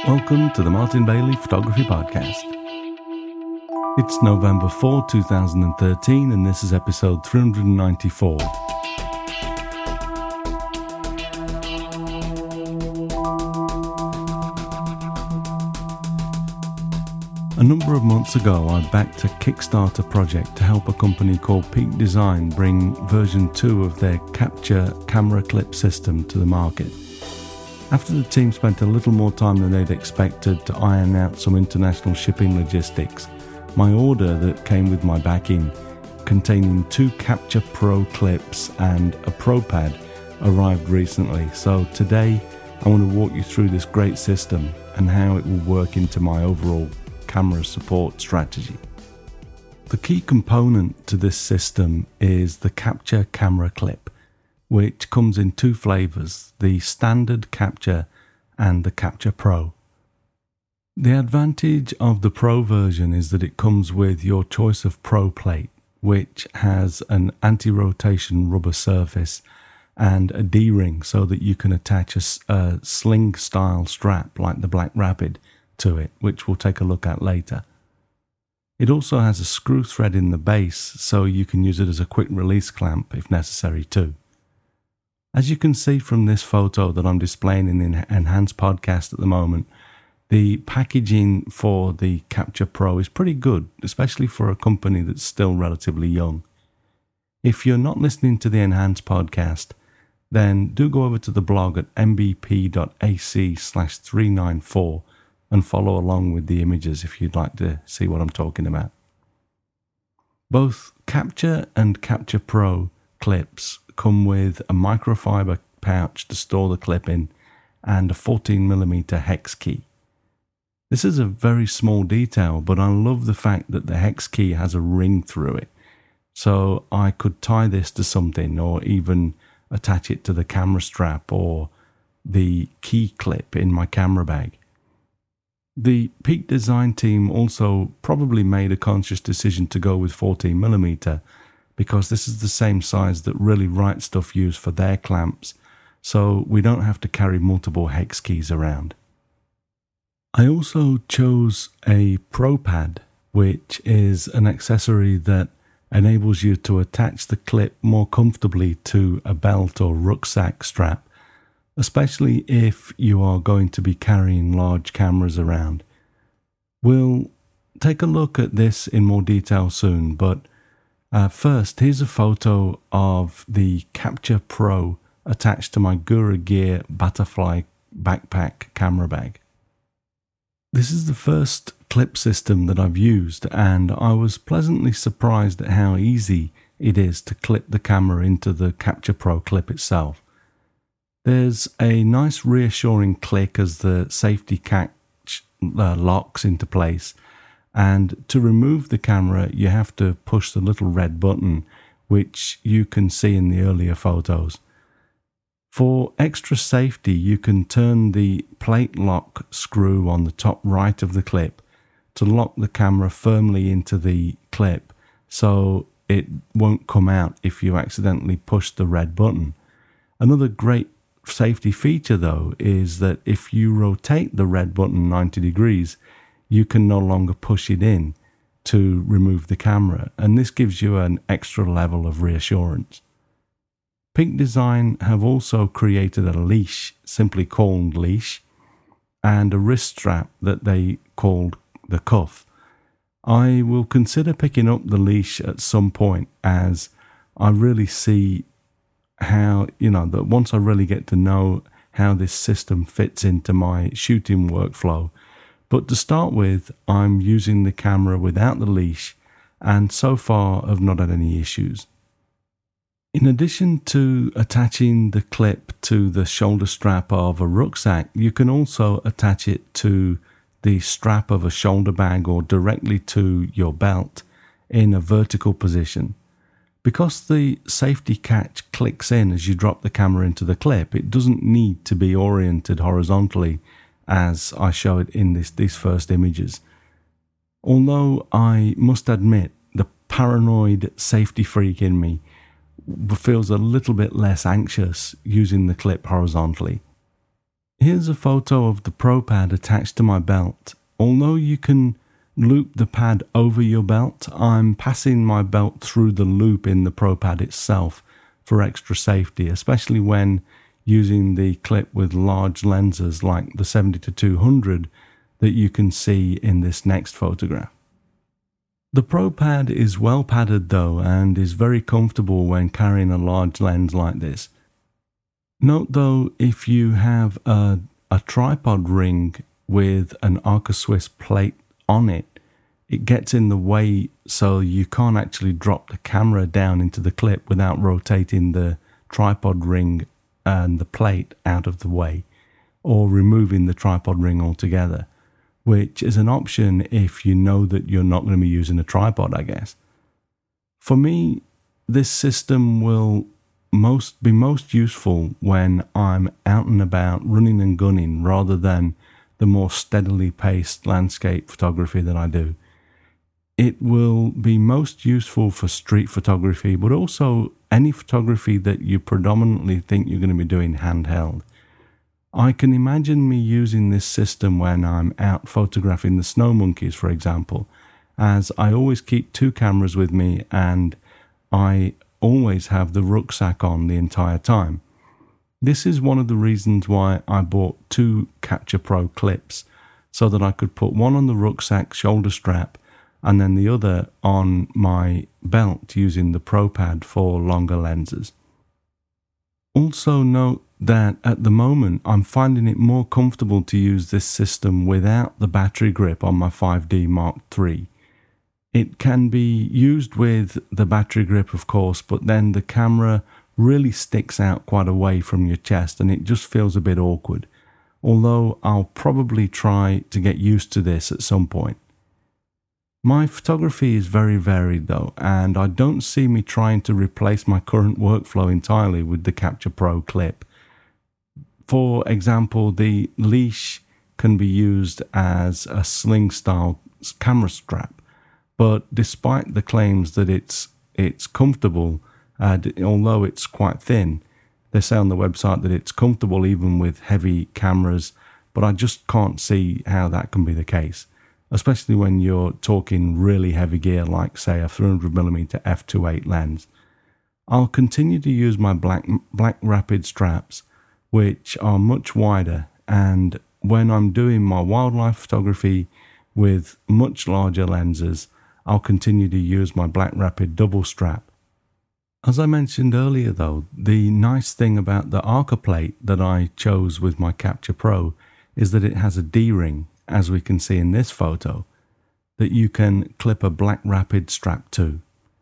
Welcome to the Martin Bailey Photography Podcast. It's November 4, 2013, and this is episode 394. A number of months ago, I backed a Kickstarter project to help a company called Peak Design bring version 2 of their Capture camera clip system to the market. After the team spent a little more time than they'd expected to iron out some international shipping logistics, my order that came with my backing, containing 2 Capture Pro clips and a Pro Pad, arrived recently. So today I want to walk you through this great system and how it will work into my overall camera support strategy. The key component to this system is the Capture camera clip, which comes in 2 flavors, the standard Capture and the Capture Pro. The advantage of the Pro version is that it comes with your choice of Pro plate, which has an anti-rotation rubber surface and a D-ring so that you can attach a sling-style strap like the Black Rapid to it, which we'll take a look at later. It also has a screw thread in the base so you can use it as a quick release clamp if necessary too. As you can see from this photo that I'm displaying in the Enhanced podcast at the moment, the packaging for the Capture Pro is pretty good, especially for a company that's still relatively young. If you're not listening to the Enhanced podcast, then do go over to the blog at mbp.ac/394 and follow along with the images if you'd like to see what I'm talking about. Both Capture and Capture Pro clips come with a microfiber pouch to store the clip in and a 14mm hex key. This is a very small detail, but I love the fact that the hex key has a ring through it, so I could tie this to something or even attach it to the camera strap or the key clip in my camera bag. The Peak Design team also probably made a conscious decision to go with 14mm because this is the same size that Really Right Stuff use for their clamps, so we don't have to carry multiple hex keys around. I also chose a Pro Pad, which is an accessory that enables you to attach the clip more comfortably to a belt or rucksack strap, especially if you are going to be carrying large cameras around. We'll take a look at this in more detail soon, but first, here's a photo of the Capture Pro attached to my Gura Gear Butterfly backpack camera bag. This is the first clip system that I've used, and I was pleasantly surprised at how easy it is to clip the camera into the Capture Pro clip itself. There's a nice reassuring click as the safety catch locks into place, and to remove the camera you have to push the little red button, which you can see in the earlier photos. For extra safety, you can turn the plate lock screw on the top right of the clip to lock the camera firmly into the clip so it won't come out if you accidentally push the red button. Another great safety feature though is that if you rotate the red button 90 degrees, you can no longer push it in to remove the camera, and this gives you an extra level of reassurance. Peak Design have also created a leash, simply called Leash, and a wrist strap that they called the Cuff. I will consider picking up the leash at some point, as I really see how, that once I really get to know how this system fits into my shooting workflow. But to start with, I'm using the camera without the leash, and so far I've not had any issues. In addition to attaching the clip to the shoulder strap of a rucksack, you can also attach it to the strap of a shoulder bag or directly to your belt in a vertical position. Because the safety catch clicks in as you drop the camera into the clip, it doesn't need to be oriented horizontally as I show it in these first images. Although I must admit, the paranoid safety freak in me feels a little bit less anxious using the clip horizontally. Here's a photo of the Pro Pad attached to my belt. Although you can loop the pad over your belt, I'm passing my belt through the loop in the Pro Pad itself for extra safety, especially when using the clip with large lenses like the 70-200 that you can see in this next photograph. The Pro Pad is well padded though and is very comfortable when carrying a large lens like this. Note though, if you have a tripod ring with an Arca Swiss plate on it, it gets in the way so you can't actually drop the camera down into the clip without rotating the tripod ring and the plate out of the way, or removing the tripod ring altogether, which is an option if you know that you're not going to be using a tripod, I guess. For me, this system will be most useful when I'm out and about running and gunning rather than the more steadily paced landscape photography that I do. It will be most useful for street photography, but also any photography that you predominantly think you're going to be doing handheld. I can imagine me using this system when I'm out photographing the snow monkeys, for example, as I always keep two cameras with me and I always have the rucksack on the entire time. This is one of the reasons why I bought two Capture Pro clips, so that I could put one on the rucksack shoulder strap and then the other on my belt using the Pro Pad for longer lenses. Also note that at the moment I'm finding it more comfortable to use this system without the battery grip on my 5D Mark III. It can be used with the battery grip, of course, but then the camera really sticks out quite away from your chest and it just feels a bit awkward, although I'll probably try to get used to this at some point. My photography is very varied though, and I don't see me trying to replace my current workflow entirely with the Capture Pro clip. For example, the leash can be used as a sling-style camera strap, but despite the claims that it's comfortable, although it's quite thin, they say on the website that it's comfortable even with heavy cameras, but I just can't see how that can be the case, especially when you're talking really heavy gear like, say, a 300mm f2.8 lens. I'll continue to use my Black Rapid straps, which are much wider, and when I'm doing my wildlife photography with much larger lenses, I'll continue to use my Black Rapid double strap. As I mentioned earlier though, the nice thing about the Arca plate that I chose with my Capture Pro is that it has a D-ring, as we can see in this photo, that you can clip a Black Rapid strap to.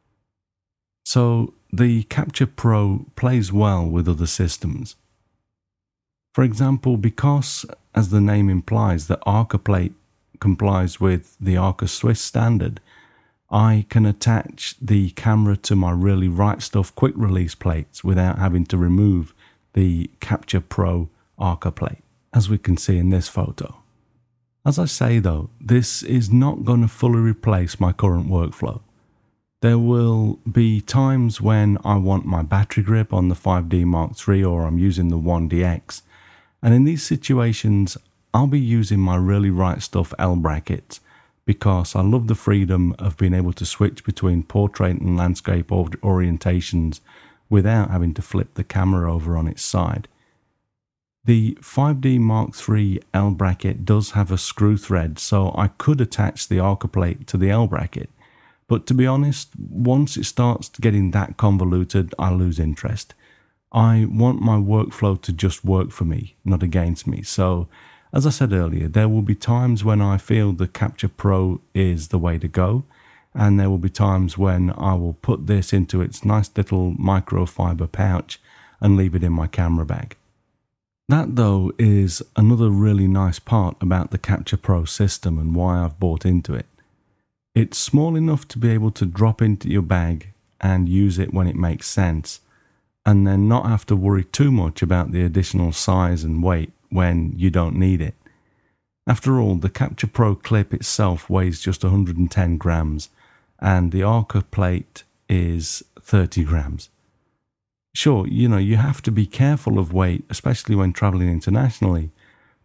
So the Capture Pro plays well with other systems. For example, because, as the name implies, the Arca plate complies with the Arca Swiss standard, I can attach the camera to my Really Right Stuff quick release plates without having to remove the Capture Pro Arca plate, as we can see in this photo. As I say though, this is not going to fully replace my current workflow. There will be times when I want my battery grip on the 5D Mark III or I'm using the 1DX, and in these situations I'll be using my Really Right Stuff L brackets, because I love the freedom of being able to switch between portrait and landscape orientations without having to flip the camera over on its side. The 5D Mark III L bracket does have a screw thread, so I could attach the Arca plate to the L bracket, but to be honest, once it starts getting that convoluted, I lose interest. I want my workflow to just work for me, not against me, so as I said earlier, there will be times when I feel the Capture Pro is the way to go, and there will be times when I will put this into its nice little microfiber pouch and leave it in my camera bag. That though is another really nice part about the Capture Pro system and why I've bought into it. It's small enough to be able to drop into your bag and use it when it makes sense, and then not have to worry too much about the additional size and weight when you don't need it. After all, the Capture Pro clip itself weighs just 110 grams and the Arca plate is 30 grams. Sure, you have to be careful of weight, especially when traveling internationally,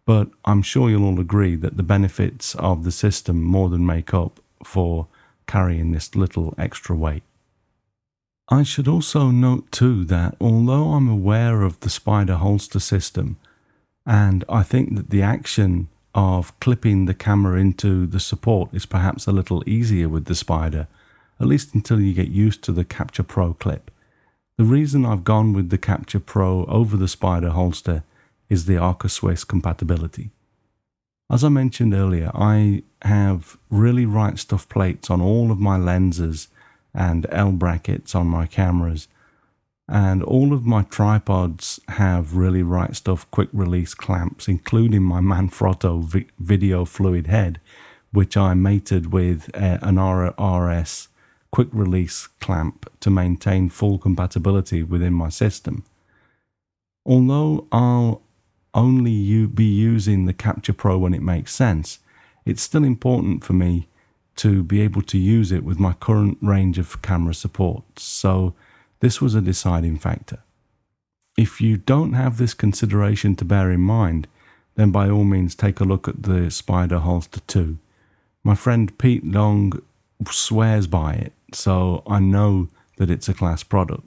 but I'm sure you'll all agree that the benefits of the system more than make up for carrying this little extra weight. I should also note too that although I'm aware of the Spider holster system, and I think that the action of clipping the camera into the support is perhaps a little easier with the Spider, at least until you get used to the Capture Pro clip. The reason I've gone with the Capture Pro over the Spider holster is the Arca Swiss compatibility. As I mentioned earlier, I have really right stuff plates on all of my lenses and L brackets on my cameras, and all of my tripods have really right stuff quick release clamps, including my Manfrotto video fluid head, which I mated with an RS quick release clamp to maintain full compatibility within my system. Although I'll only be using the Capture Pro when it makes sense, it's still important for me to be able to use it with my current range of camera supports, so this was a deciding factor. If you don't have this consideration to bear in mind, then by all means take a look at the Spider Holster 2. My friend Pete Long swears by it, so I know that it's a class product.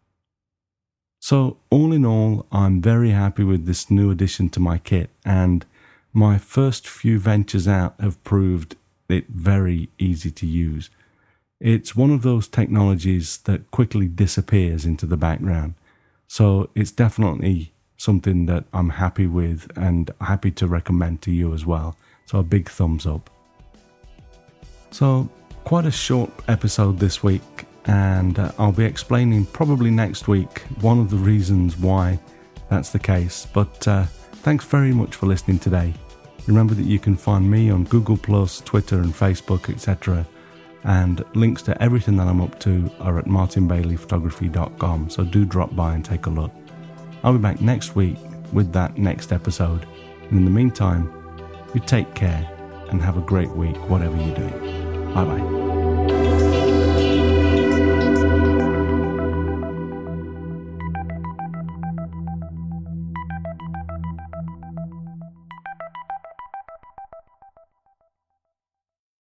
So all in all, I'm very happy with this new addition to my kit, and my first few ventures out have proved it very easy to use. It's one of those technologies that quickly disappears into the background, so it's definitely something that I'm happy with and happy to recommend to you as well. So a big thumbs up. So quite a short episode this week, and I'll be explaining probably next week one of the reasons why that's the case. But thanks very much for listening today. Remember that you can find me on Google+, Twitter and Facebook, etc. And links to everything that I'm up to are at martinbaileyphotography.com, so do drop by and take a look. I'll be back next week with that next episode. And in the meantime, you take care and have a great week, whatever you're doing. Bye-bye.